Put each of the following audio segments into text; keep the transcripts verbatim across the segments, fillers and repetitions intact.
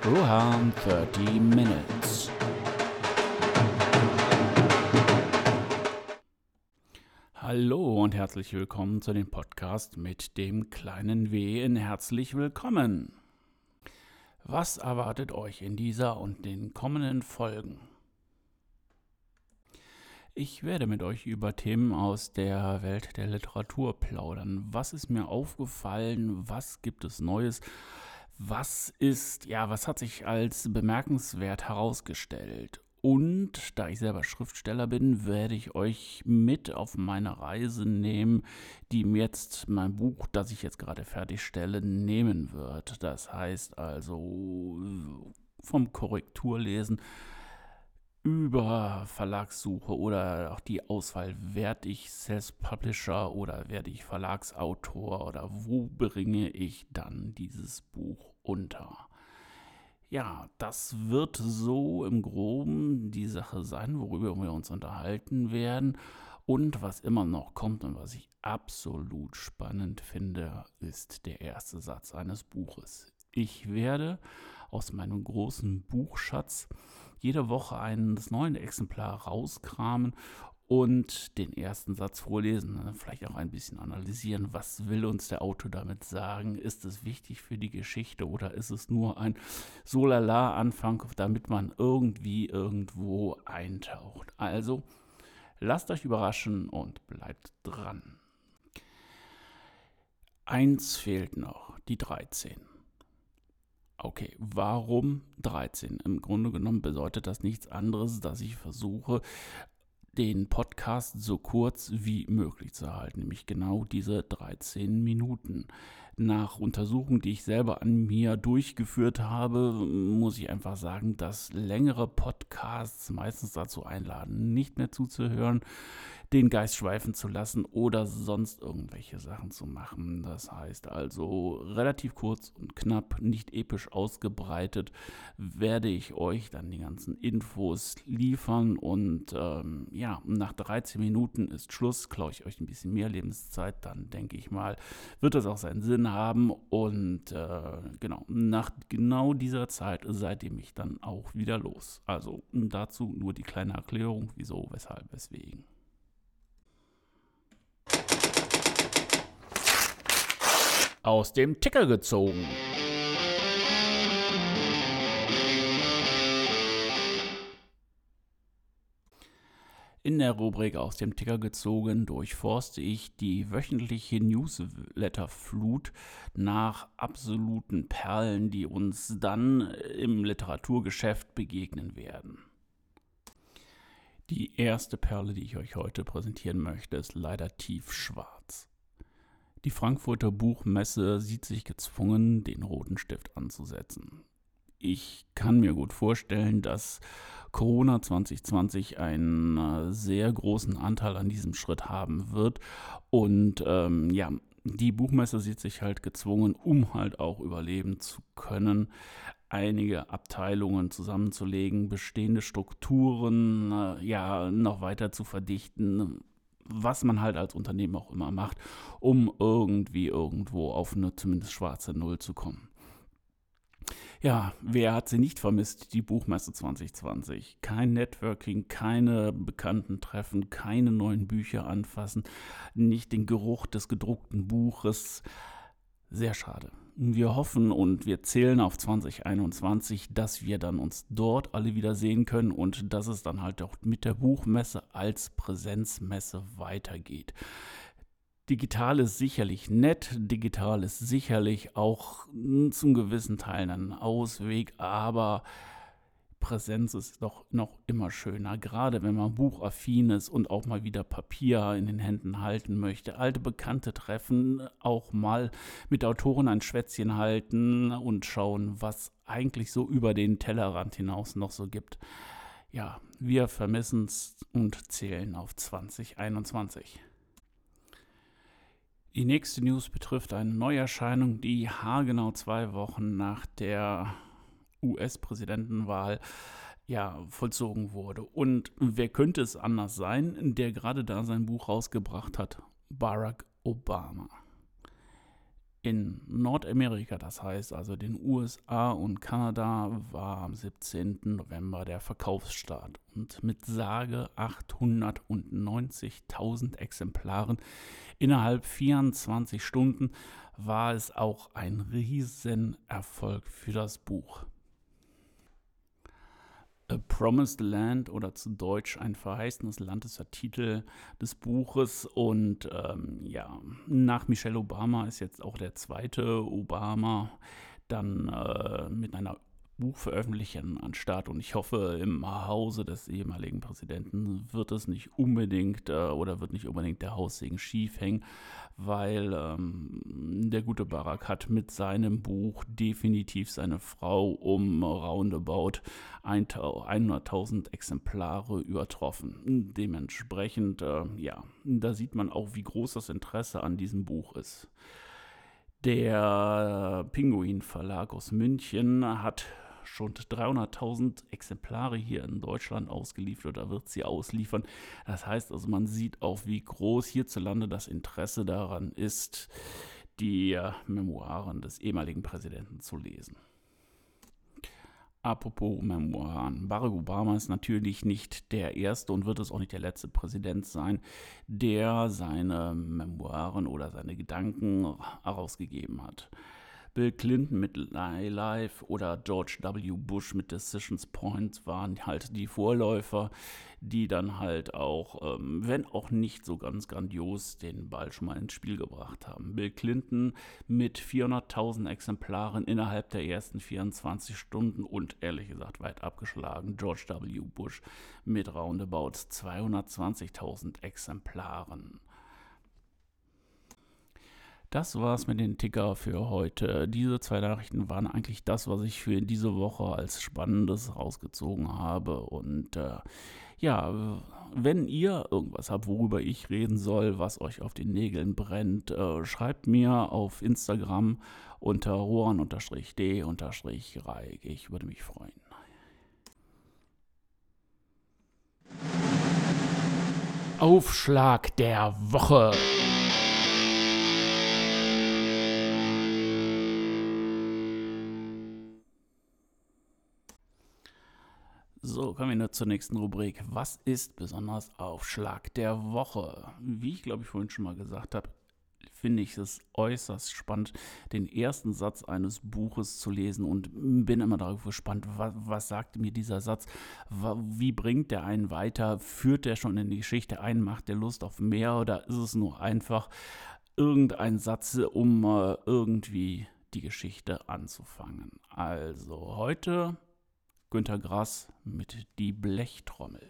Rohan thirty Minutes. Hallo und herzlich willkommen zu dem Podcast mit dem kleinen W in herzlich willkommen. Was erwartet euch in dieser und den kommenden Folgen? Ich werde mit euch über Themen aus der Welt der Literatur plaudern. Was ist mir aufgefallen? Was gibt es Neues? Was ist, ja, was hat sich als bemerkenswert herausgestellt? Und da ich selber Schriftsteller bin, werde ich euch mit auf meine Reise nehmen, die mir jetzt mein Buch, das ich jetzt gerade fertigstelle, nehmen wird. Das heißt also vom Korrekturlesen über Verlagssuche oder auch die Auswahl, werde ich Self-Publisher oder werde ich Verlagsautor oder wo bringe ich dann dieses Buch unter? Ja, das wird so im Groben die Sache sein, worüber wir uns unterhalten werden. Und was immer noch kommt und was ich absolut spannend finde, ist der erste Satz eines Buches. Ich werde aus meinem großen Buchschatz jede Woche ein neues Exemplar rauskramen und den ersten Satz vorlesen, vielleicht auch ein bisschen analysieren, was will uns der Autor damit sagen, ist es wichtig für die Geschichte oder ist es nur ein Solala-Anfang, damit man irgendwie irgendwo eintaucht. Also lasst euch überraschen und bleibt dran. Eins fehlt noch, die dreizehn. Okay, warum dreizehn? Im Grunde genommen bedeutet das nichts anderes, dass ich versuche, den Podcast so kurz wie möglich zu halten, nämlich genau diese dreizehn Minuten. Nach Untersuchungen, die ich selber an mir durchgeführt habe, muss ich einfach sagen, dass längere Podcasts meistens dazu einladen, nicht mehr zuzuhören, den Geist schweifen zu lassen oder sonst irgendwelche Sachen zu machen. Das heißt also relativ kurz und knapp, nicht episch ausgebreitet, werde ich euch dann die ganzen Infos liefern und ähm, ja, nach dreizehn Minuten ist Schluss, klaue ich euch ein bisschen mehr Lebenszeit, dann denke ich mal, wird das auch seinen Sinn haben und äh, genau, nach genau dieser Zeit seid ihr mich dann auch wieder los. Also dazu nur die kleine Erklärung, wieso, weshalb, weswegen. Aus dem Ticker gezogen. In der Rubrik Aus dem Ticker gezogen durchforste ich die wöchentliche Newsletterflut nach absoluten Perlen, die uns dann im Literaturgeschäft begegnen werden. Die erste Perle, die ich euch heute präsentieren möchte, ist leider tiefschwarz. Die Frankfurter Buchmesse sieht sich gezwungen, den roten Stift anzusetzen. Ich kann mir gut vorstellen, dass Corona zwanzig zwanzig einen sehr großen Anteil an diesem Schritt haben wird. Und ähm, ja, die Buchmesse sieht sich halt gezwungen, um halt auch überleben zu können, einige Abteilungen zusammenzulegen, bestehende Strukturen äh, ja noch weiter zu verdichten, was man halt als Unternehmen auch immer macht, um irgendwie irgendwo auf eine zumindest schwarze Null zu kommen. Ja, wer hat sie nicht vermisst, die Buchmesse zwanzig zwanzig? Kein Networking, keine bekannten Treffen, keine neuen Bücher anfassen, nicht den Geruch des gedruckten Buches. Sehr schade. Wir hoffen und wir zählen auf zwanzig einundzwanzig, dass wir dann uns dort alle wieder sehen können und dass es dann halt auch mit der Buchmesse als Präsenzmesse weitergeht. Digital ist sicherlich nett, digital ist sicherlich auch zum gewissen Teil ein Ausweg, aber Präsenz ist doch noch immer schöner, gerade wenn man buchaffin ist und auch mal wieder Papier in den Händen halten möchte. Alte Bekannte treffen, auch mal mit Autoren ein Schwätzchen halten und schauen, was eigentlich so über den Tellerrand hinaus noch so gibt. Ja, wir vermissen es und zählen auf zwanzig einundzwanzig. Die nächste News betrifft eine Neuerscheinung, die haargenau zwei Wochen nach der U S-Präsidentenwahl ja, vollzogen wurde. Und wer könnte es anders sein, der gerade da sein Buch rausgebracht hat? Barack Obama. In Nordamerika, das heißt also den U S A und Kanada, war am siebzehnten November der Verkaufsstart und mit sage achthundertneunzigtausend Exemplaren innerhalb vierundzwanzig Stunden war es auch ein Riesenerfolg für das Buch. A Promised Land oder zu Deutsch ein verheißenes Land ist der Titel des Buches und ähm, ja, nach Michelle Obama ist jetzt auch der zweite Obama dann äh, mit einer Buchveröffentlichung an Start und ich hoffe, im Hause des ehemaligen Präsidenten wird es nicht unbedingt äh, oder wird nicht unbedingt der Haussegen schief hängen, weil ähm, der gute Barack hat mit seinem Buch definitiv seine Frau um roundabout hunderttausend Exemplare übertroffen. Dementsprechend, äh, ja, da sieht man auch, wie groß das Interesse an diesem Buch ist. Der Pinguin Verlag aus München hat schon dreihunderttausend Exemplare hier in Deutschland ausgeliefert oder wird sie ausliefern. Das heißt also, man sieht auch, wie groß hierzulande das Interesse daran ist, die Memoiren des ehemaligen Präsidenten zu lesen. Apropos Memoiren. Barack Obama ist natürlich nicht der erste und wird es auch nicht der letzte Präsident sein, der seine Memoiren oder seine Gedanken herausgegeben hat. Bill Clinton mit Life oder George W. Bush mit Decisions Point waren halt die Vorläufer, die dann halt auch, ähm, wenn auch nicht so ganz grandios, den Ball schon mal ins Spiel gebracht haben. Bill Clinton mit vierhunderttausend Exemplaren innerhalb der ersten vierundzwanzig Stunden und ehrlich gesagt weit abgeschlagen. George W. Bush mit roundabout zweihundertzwanzigtausend Exemplaren. Das war's mit den Ticker für heute. Diese zwei Nachrichten waren eigentlich das, was ich für diese Woche als Spannendes rausgezogen habe. Und äh, ja, wenn ihr irgendwas habt, worüber ich reden soll, was euch auf den Nägeln brennt, äh, schreibt mir auf Instagram unter rohan-d-reik. Ich würde mich freuen. Aufschlag der Woche. So, kommen wir nur zur nächsten Rubrik. Was ist besonders Aufschlag der Woche? Wie ich glaube ich vorhin schon mal gesagt habe, finde ich es äußerst spannend, den ersten Satz eines Buches zu lesen und bin immer darauf gespannt, was, was sagt mir dieser Satz, wie bringt der einen weiter, führt der schon in die Geschichte ein, macht der Lust auf mehr oder ist es nur einfach irgendein Satz, um äh, irgendwie die Geschichte anzufangen. Also heute Günter Grass mit Die Blechtrommel.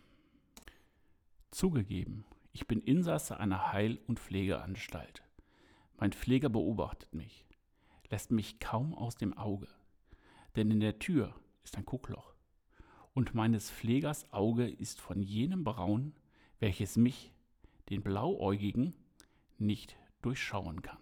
Zugegeben, ich bin Insasse einer Heil- und Pflegeanstalt. Mein Pfleger beobachtet mich, lässt mich kaum aus dem Auge, denn in der Tür ist ein Guckloch und meines Pflegers Auge ist von jenem Braun, welches mich, den Blauäugigen, nicht durchschauen kann.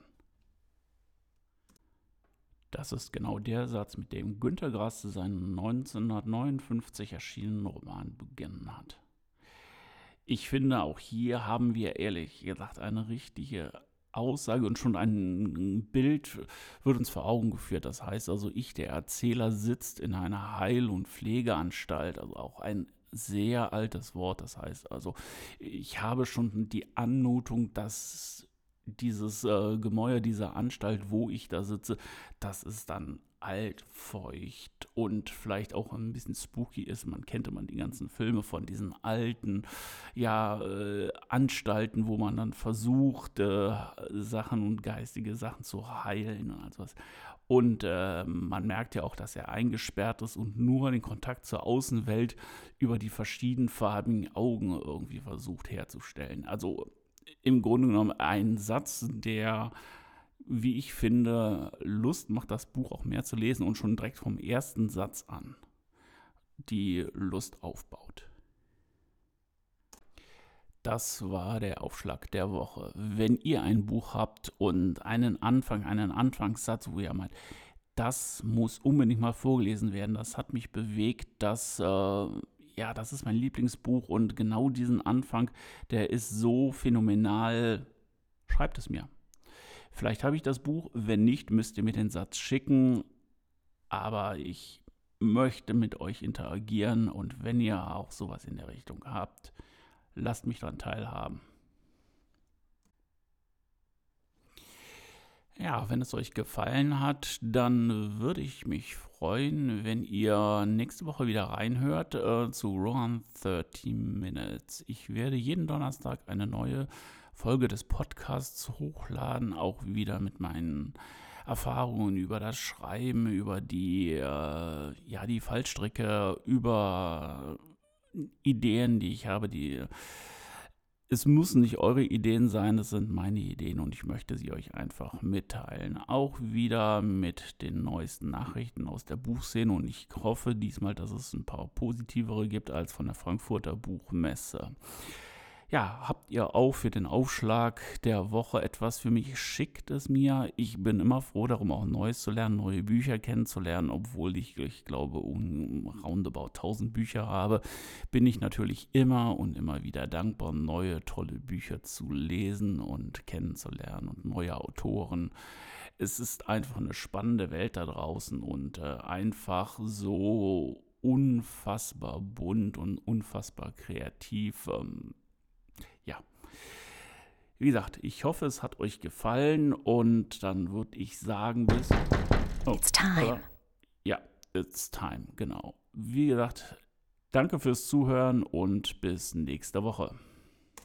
Das ist genau der Satz, mit dem Günter Grass seinen neunzehnhundertneunundfünfzig erschienenen Roman begonnen hat. Ich finde, auch hier haben wir ehrlich gesagt eine richtige Aussage und schon ein Bild wird uns vor Augen geführt. Das heißt also, ich, der Erzähler, sitzt in einer Heil- und Pflegeanstalt, also auch ein sehr altes Wort. Das heißt also, ich habe schon die Anmutung, dass dieses äh, Gemäuer dieser Anstalt, wo ich da sitze, dass es dann alt, feucht und vielleicht auch ein bisschen spooky ist. Man kennt immer die ganzen Filme von diesen alten ja, äh, Anstalten, wo man dann versucht, äh, Sachen und geistige Sachen zu heilen und all sowas. Und äh, man merkt ja auch, dass er eingesperrt ist und nur den Kontakt zur Außenwelt über die verschiedenfarbigen Augen irgendwie versucht herzustellen. Also im Grunde genommen ein Satz, der, wie ich finde, Lust macht, das Buch auch mehr zu lesen und schon direkt vom ersten Satz an die Lust aufbaut. Das war der Aufschlag der Woche. Wenn ihr ein Buch habt und einen Anfang, einen Anfangssatz, wo ihr meint, das muss unbedingt mal vorgelesen werden, das hat mich bewegt, das äh, ja, das ist mein Lieblingsbuch und genau diesen Anfang, der ist so phänomenal. Schreibt es mir. Vielleicht habe ich das Buch, wenn nicht, müsst ihr mir den Satz schicken, aber ich möchte mit euch interagieren und wenn ihr auch sowas in der Richtung habt, lasst mich daran teilhaben. Ja, wenn es euch gefallen hat, dann würde ich mich freuen, wenn ihr nächste Woche wieder reinhört äh, zu Rohan dreißig Minutes. Ich werde jeden Donnerstag eine neue Folge des Podcasts hochladen, auch wieder mit meinen Erfahrungen über das Schreiben, über die, äh, ja, die Fallstricke, über Ideen, die ich habe, die es müssen nicht eure Ideen sein, das sind meine Ideen und ich möchte sie euch einfach mitteilen. Auch wieder mit den neuesten Nachrichten aus der Buchszene und ich hoffe diesmal, dass es ein paar positivere gibt als von der Frankfurter Buchmesse. Ja, habt ihr auch für den Aufschlag der Woche etwas für mich? Schickt es mir. Ich bin immer froh darum, auch Neues zu lernen, neue Bücher kennenzulernen. Obwohl ich, ich glaube, um roundabout tausend Bücher habe, bin ich natürlich immer und immer wieder dankbar, neue, tolle Bücher zu lesen und kennenzulernen und neue Autoren. Es ist einfach eine spannende Welt da draußen und äh, einfach so unfassbar bunt und unfassbar kreativ. Ähm, Ja, wie gesagt, ich hoffe, es hat euch gefallen und dann würde ich sagen, bis... Oh, It's time. äh, ja, it's time, genau. Wie gesagt, danke fürs Zuhören und bis nächste Woche.